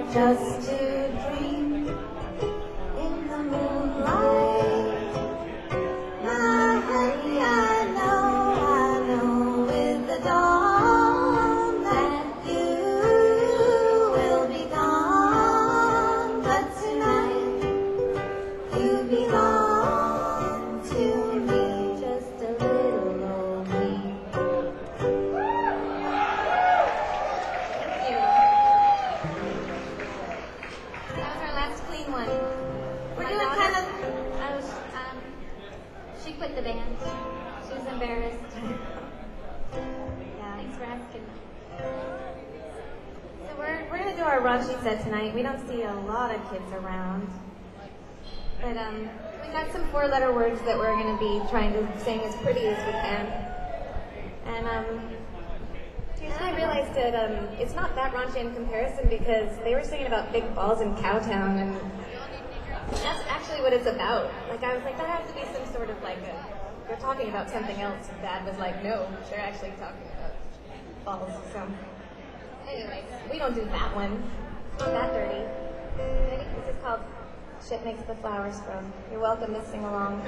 just to dream in the moonlight. My honey, I know with the dawn that you will be gone, but tonight you belong to me, just a little old me. Thank you. That was our last clean one. We're doing kind of. She quit the band. She was embarrassed. Yeah. Thanks for asking. So we're gonna do our raunchy set tonight. We don't see a lot of kids around, but we got some four-letter words that we're gonna be trying to sing as pretty as we can. And I realized that it's not that raunchy in comparison because they were singing about big balls in Cowtown, and that's actually what it's about. Like, I was like, that has to be some sort of like they're talking about something else. Dad was like, no, they're actually talking about balls. So, anyways, we don't do that one. It's not that dirty. Ready? This is called Shit Makes the Flowers Grow. You're welcome to sing along.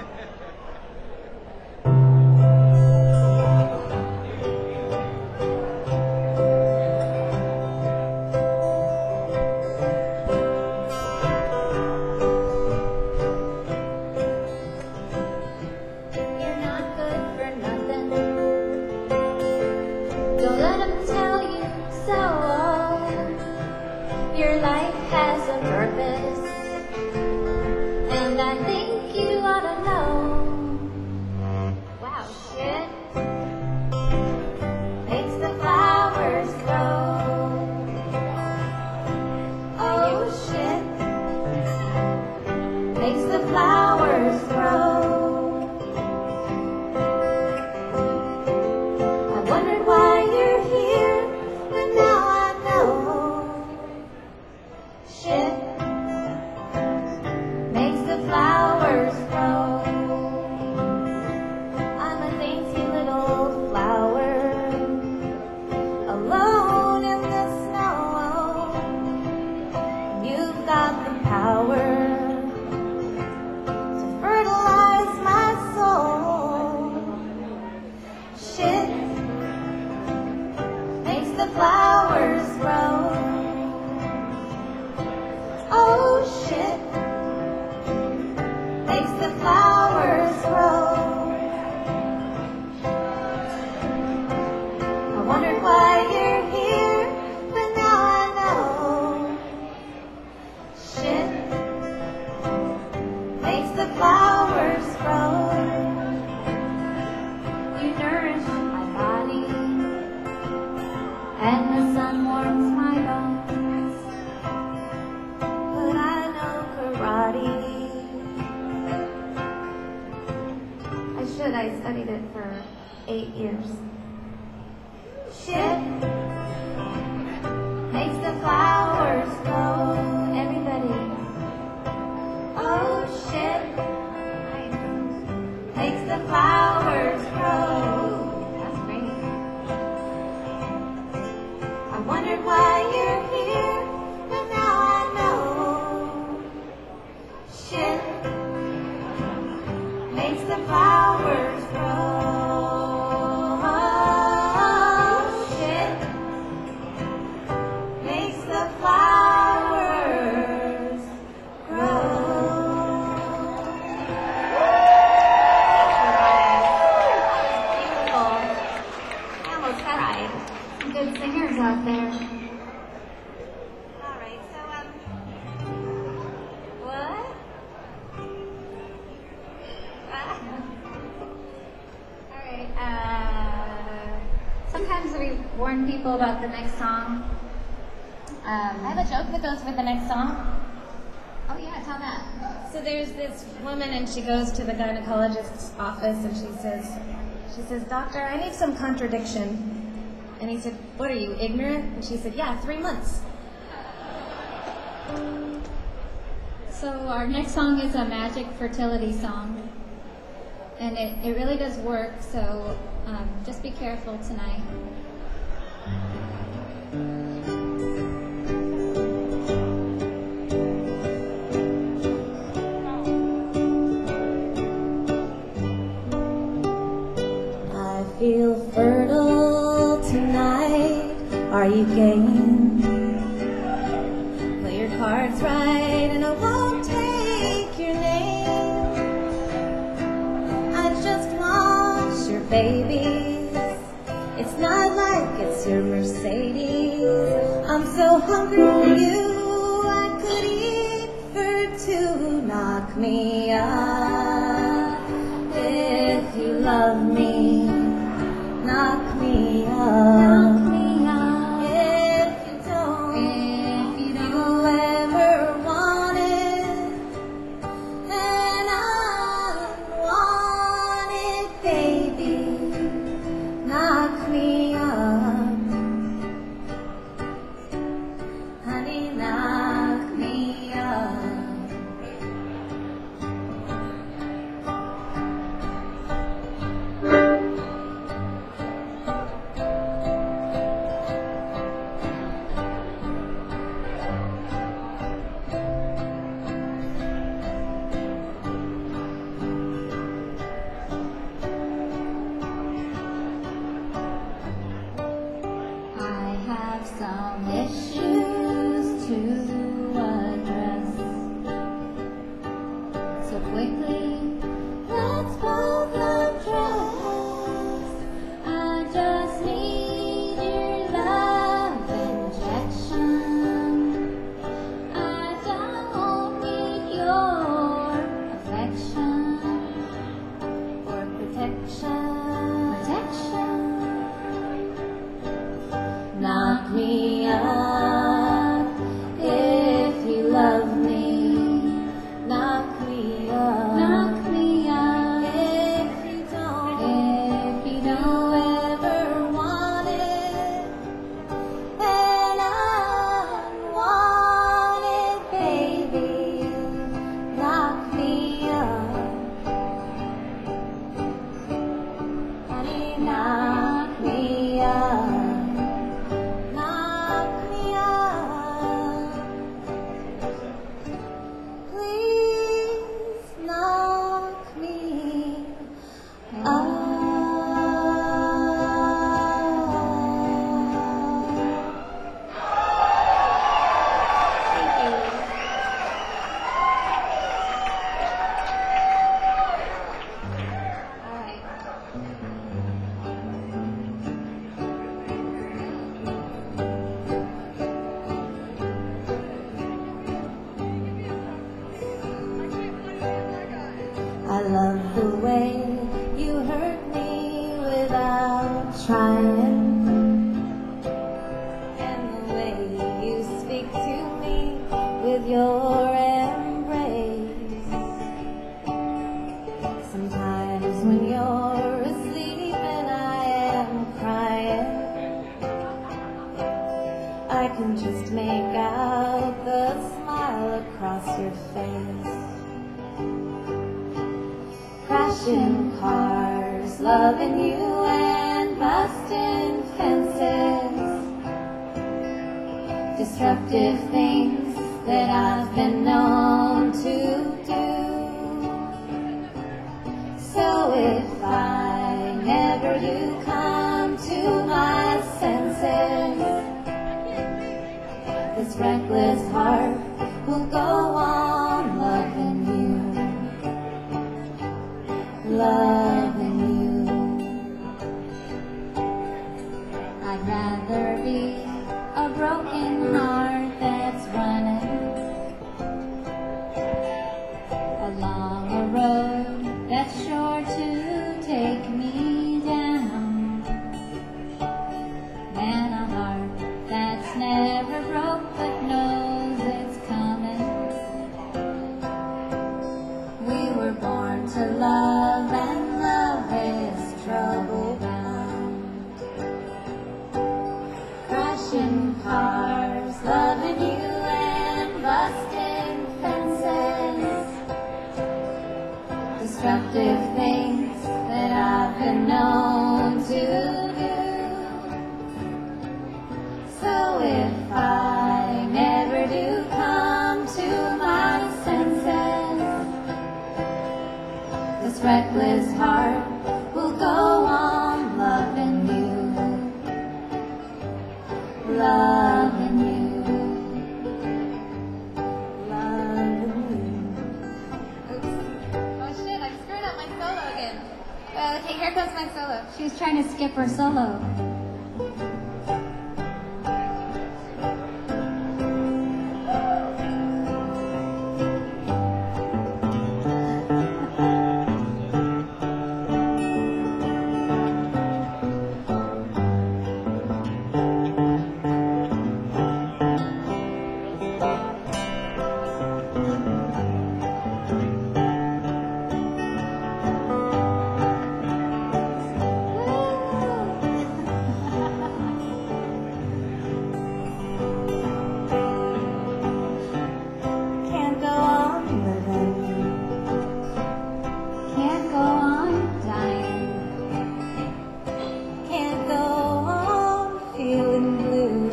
I studied it for 8 years. Shit makes the flowers grow. Everybody. Oh, shit makes the flowers grow. That's great. I wondered why you're here, but now I know. Shit makes the flowers grow. Shit makes the flowers grow. Beautiful. I almost cried. Some good singers out there. All right, so what? Sometimes we warn people about the next song. I have a joke that goes with the next song. Oh yeah, tell that. So there's this woman and she goes to the gynecologist's office and she says, "Doctor, I need some contradiction." And he said, "What are you, ignorant?" And she said, "Yeah, 3 months." So our next song is a magic fertility song. And it really does work, so just be careful tonight. cheap game. Play your cards right and I won't take your name. I just want your babies. It's not like it's your Mercedes. I'm so hungry for you, I could eat for two. Knock me up if you love me. Knock me up. If you don't, if you ever want it, and I want it, baby. Knock me up, honey, knock me up. Some issues to address. So quickly, let's both undress. I just need your love injection. I don't need your affection or protection. Knock me up if you love me. Knock me up. Knock me up if you don't. If you don't ever want it, and I want it, baby. Knock me up, honey. Knock me up. I love the way you hurt me without trying, and the way you speak to me with your embrace. Sometimes when you're asleep and I am crying, I can just make out the smile across your face. Crashing cars, loving you and busting fences, disruptive things that I've been known to do. So if I never do come to my senses, this reckless heart will go on loving you. Loving you. I'd rather be a broken heart that's running along a road that's sure to take me down, than a heart that's never broke but knows it's coming. We were born to love, and love is trouble bound. Crashing cars, loving you and busting fences, destructive things that I've been known to do. So if I never do come to my senses, this reckless heart will go on loving you. Love here comes my solo. She was trying to skip her solo. Can't go on living. Can't go on dying. Can't go on feeling blue.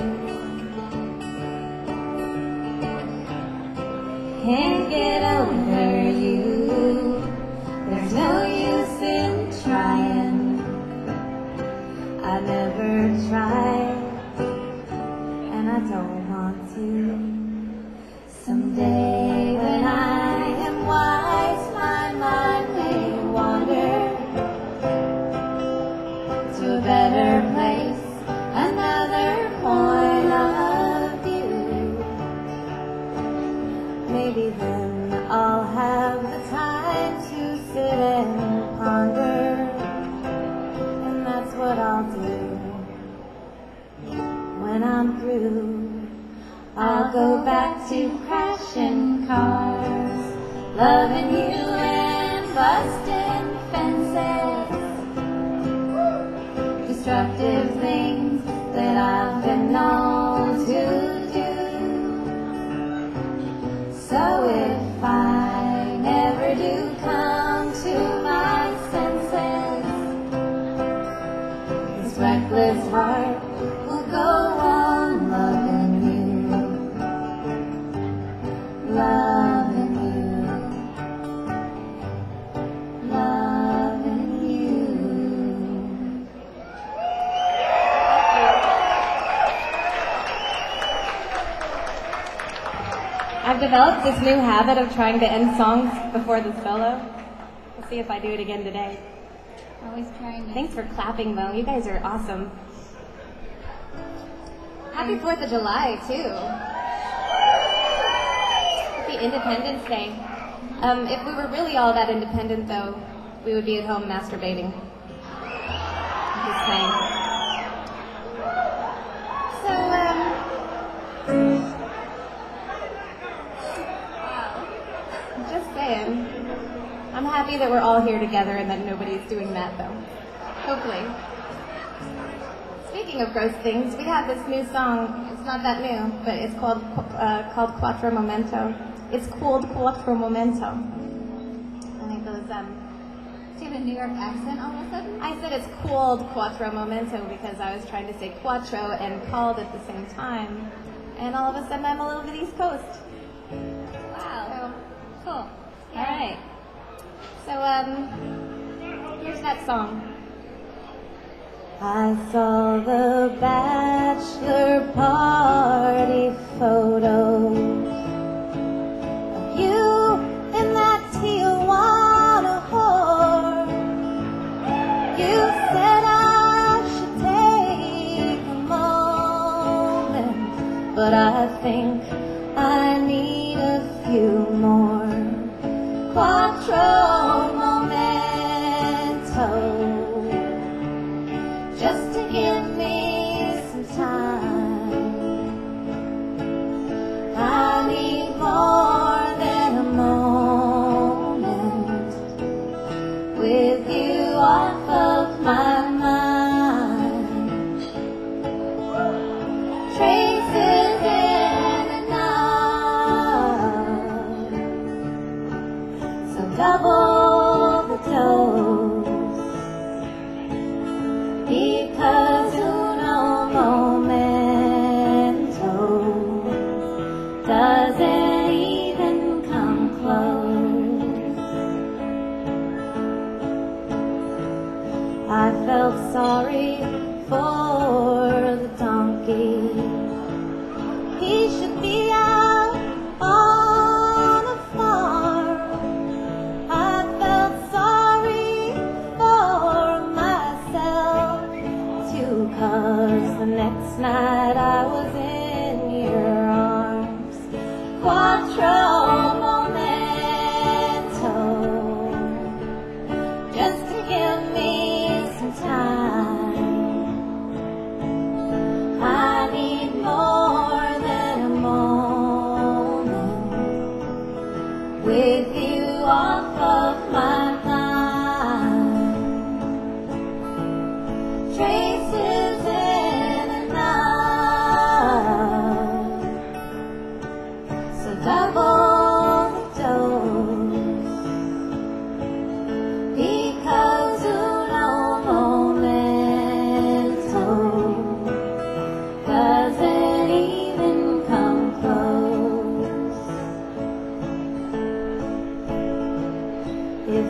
Can't get over you. There's no use in trying. I never tried, and I don't want to. Someday when I am wise, my mind may wander to a better place, another point of view. Maybe then I'll have the time to sit and ponder, and that's what I'll do. When I'm through, I'll go back to crashing cars, loving you and busting fences, destructive things that I've been known to do. So if I never do come to my senses, this reckless heart will go on loving you, loving you, loving you. I've developed this new habit of trying to end songs before the solo. We'll see if I do it again today. Always trying to. Thanks for clapping, though. You guys are awesome. Happy 4th of July, too. Happy Independence Day. If we were really all that independent, though, we would be at home masturbating. Just saying. So, just saying. I'm happy that we're all here together and that nobody's doing that, though. Hopefully. Speaking of gross things, we have this new song. It's not that new, but it's called Quattro Momento. It's called Quattro Momento. And it goes, Do you have a New York accent all of a sudden? I said it's called Quattro Momento because I was trying to say quattro and called at the same time. And all of a sudden I'm all over the East Coast. Wow. Cool. All right. So, here's that song. I saw the bachelor party photos of you in that Tijuana whore. You said I should take a moment, but I think I need a few more. Quattro Momento. Just to give me some time. I need more than a moment with you off of my mind. Traces in enough, so double the dose. Because uno momento doesn't even come close. I felt sorry for the donkey. He should be out on a farm. I felt sorry for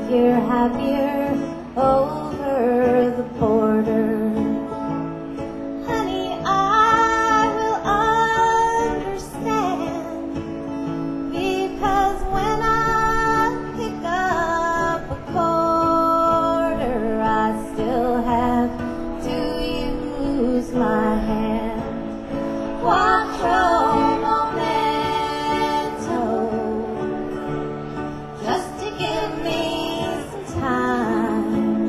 you're happier over the border. Honey, I will understand, because when I pick up a quarter, I still have to use my hand. Quattro momento, just to give me some time.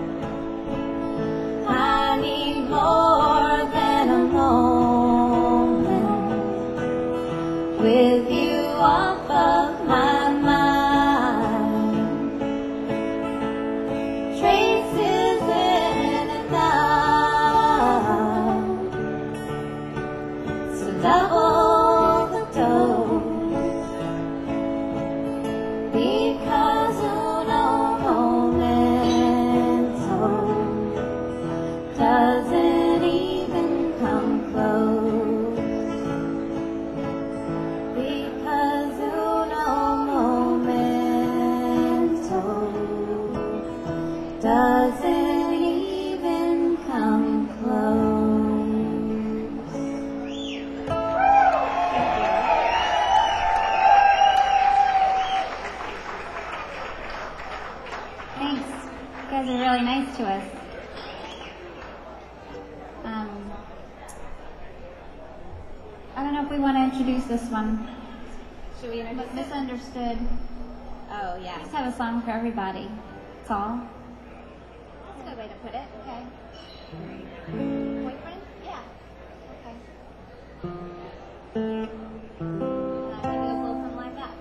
I need more than a moment with you off of my mind. Traces in enough, so double the dose, because uno momento doesn't even come close. Because uno momento doesn't even come close. Thanks. You guys are really nice to us. I don't know if we want to introduce this one. Should we introduce it? Misunderstood. Oh, yeah. Just have a song for everybody. That's all. That's a good way to put it. Okay. Boyfriend? Yeah. Okay. Maybe a little something like that.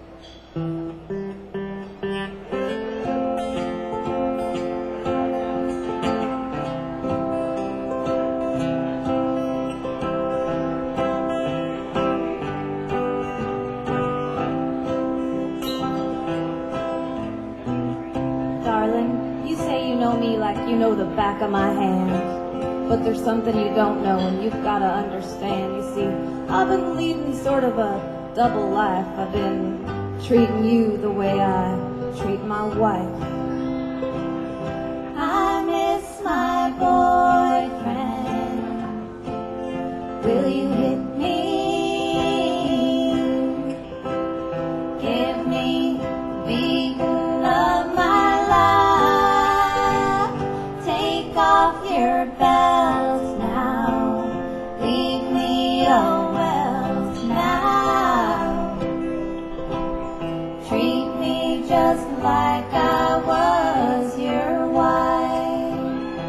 Darling, you say you know me like you know the back of my hand. But there's something you don't know and you've got to understand. You see, I've been leading sort of a double life. I've been treating you the way I treat my wife. I miss my boyfriend. Will you hit me? Give me the beating of my life. Take off your belts now. Leave me oh wells now. Treat me just like I was your wife.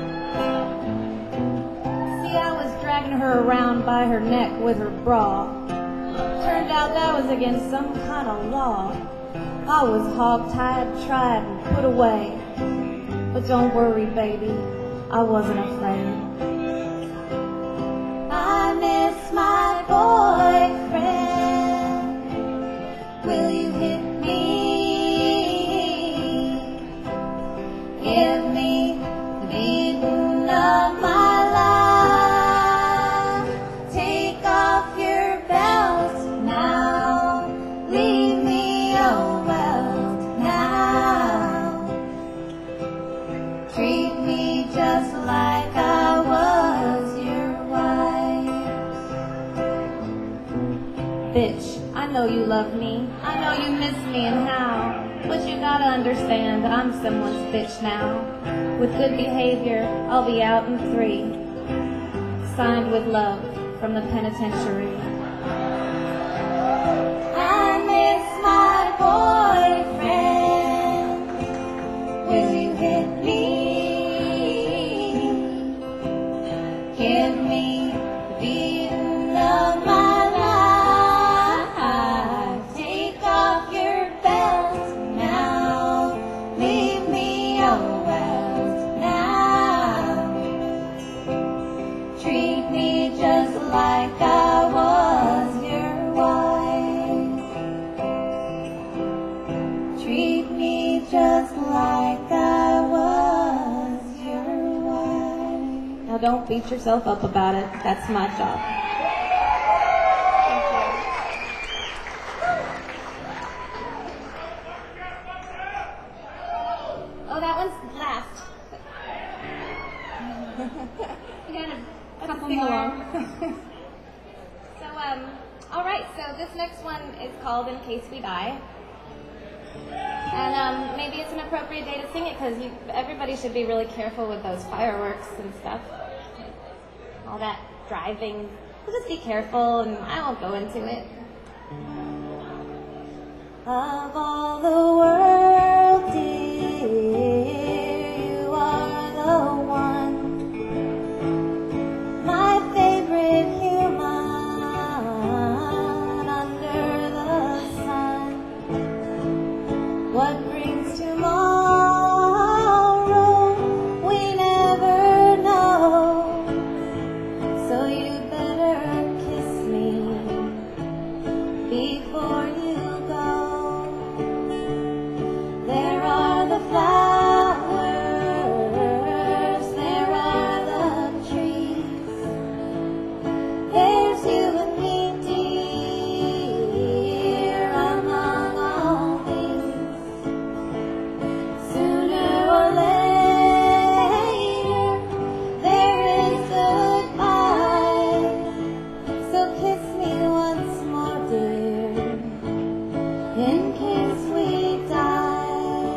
See, I was dragging her around by her neck with her bra. Turned out that was against some kind of law. I was hog-tied, tried, and put away. But don't worry, baby, I wasn't afraid. I miss my boyfriend. Will you hit me? Give me the beating of my life. Take off your belt now. Leave me oh well now. Treat me just like I was your wife. Bitch, I know you love me. I know you miss me and how. But you gotta understand that I'm someone's bitch now. With good behavior, I'll be out in 3. Signed with love from the penitentiary. I miss my boyfriend. Will you hit me? Give me the beating of my life. Take off your belt now. Leave me oh well now. Treat me just like I was your wife. Treat me just like I was your wife. Now don't beat yourself up about it. That's my job. this next one is called In Case We Die. And maybe it's an appropriate day to sing it because everybody should be really careful with those fireworks and stuff. All that driving. So just be careful, and I won't go into it. Of all the world, dear, you are the one. My favorite human under the sun. What brings tomorrow, we never know. So you better kiss me before you go. There are the flowers, there are the trees. There's you and me, dear, among all these. Sooner or later, there is goodbye. So kiss me once more, dear, in case we die.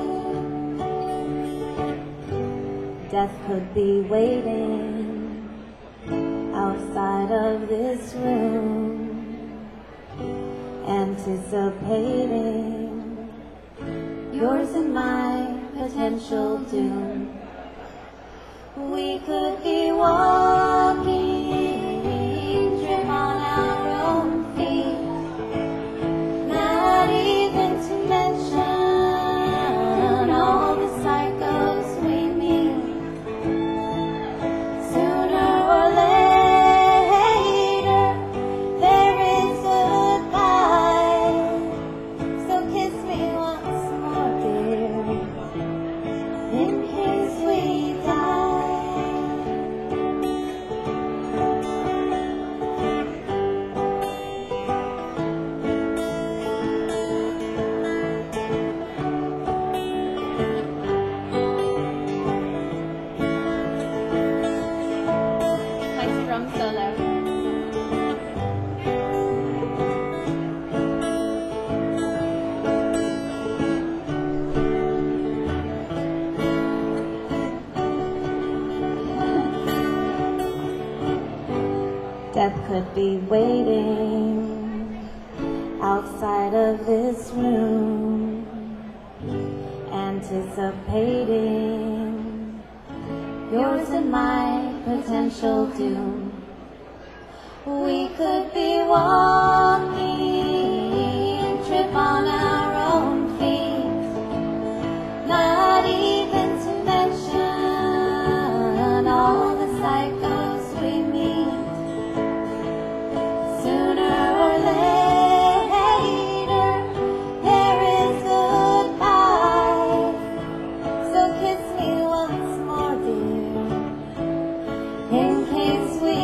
Death could be waiting outside of this room, anticipating yours and my potential doom. We could be walking, trip on our own feet, not even to mention all the psychos we meet. Sooner or later, there is goodbye. So kiss me once more, dear, in case we die. Nice drum solo. Death could be waiting outside of this room, anticipating yours and my potential doom. We could be walking, trip on our own feet, not even to mention all the psychos we meet. Sooner or later, there is goodbye. So kiss me once more, dear, in case we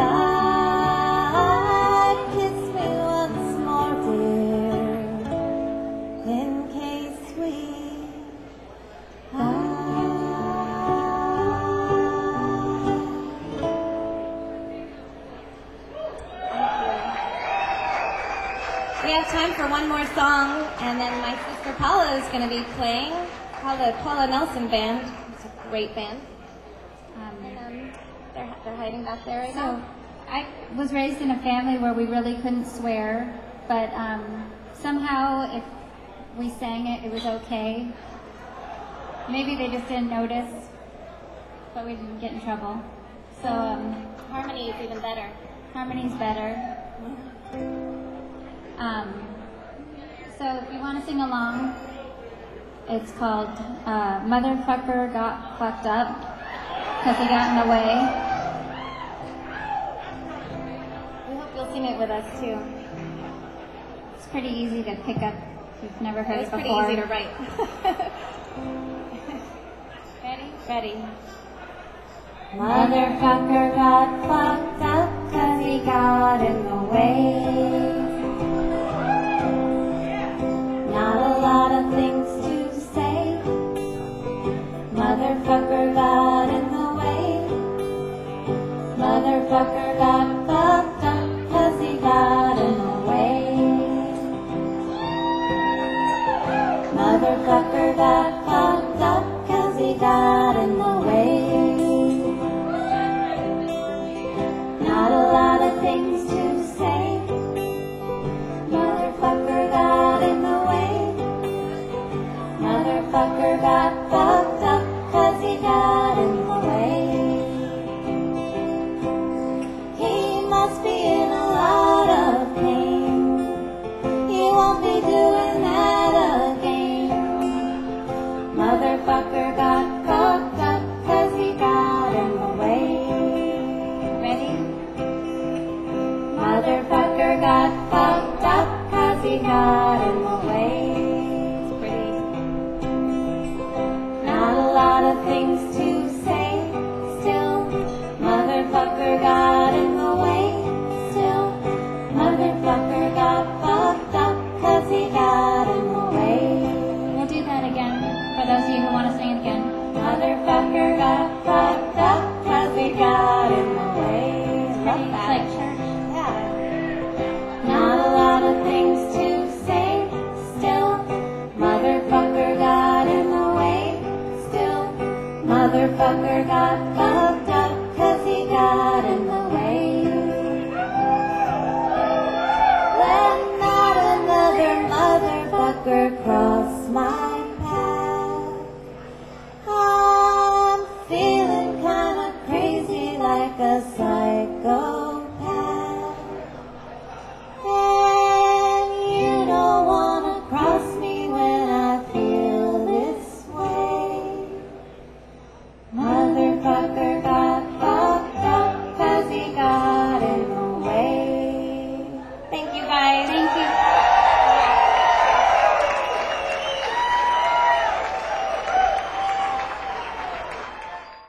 die. Kiss me once more, dear, in case we die. We have time for one more song, and then my sister Paula is going to be playing. Paula Nelson Band. It's a great band. And they're hiding back there right So now. I was raised in a family where we really couldn't swear, but somehow if we sang it, it was okay. Maybe they just didn't notice, but we didn't get in trouble. So Harmony is even better. harmony's better. So if you want to sing along, it's called Motherfucker Got Fucked Up because he got in the way. We hope you'll sing it with us too. It's pretty easy to pick up if you've never heard It was it pretty before. easy to write. Ready? Ready. Motherfucker got fucked up cause he got in the way. Not a lot of things to say. Motherfucker got in the way. Motherfucker got fucked up cause he got in the way. Motherfucker got fucked up 'cause he got in the way. Not a lot of things to say. Motherfucker got in the way. Motherfucker got fucked up 'cause he got in the way. He must be in a lot of pain. He won't be doing that again. Motherfucker got fucked up 'cause he got in the way. Ready? Motherfucker got fucked up 'cause he got in the way. It's pretty. Not a lot of things to say. Still, motherfucker got in the way. Still, motherfucker got fucked up 'cause he got in the way. We'll do that again for those of you who want to sing it again. Motherfucker got fucked up 'cause he got in the way. Pretty. It's like church. Yeah. Not a lot of things to say. Still, motherfucker got in the way. Still, motherfucker got fucked up 'cause he got in the way. Let not another motherfucker cry.